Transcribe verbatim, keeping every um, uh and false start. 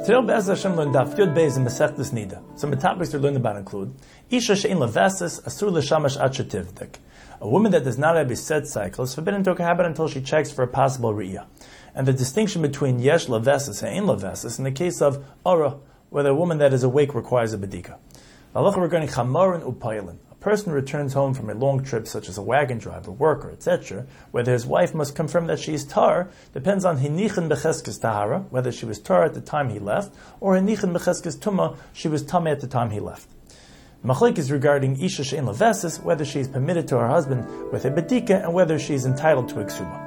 Today, Be'ez Hashem learned Daf Yud Beis in Masechtas Nida. Some of the topics we're learning about include Isha she'en levesis asur l'shamash ad shetivdik. A woman that does not have a set cycle is forbidden to cohabit until she checks for a possible riyah. And the distinction between yesh levesis and ein levesis in the case of ora, whether a woman that is awake requires a bedika. Halacha regarding chamarin upaylin. A person returns home from a long trip, such as a wagon driver, worker, et cetera, whether his wife must confirm that she is tar, depends on hinichin becheskes tahara, whether she was tar at the time he left, or hinichin becheskes tuma, she was tameh at the time he left. Machlik is regarding isha she'en levesis, whether she is permitted to her husband with a bedika and whether she is entitled to a ksuba.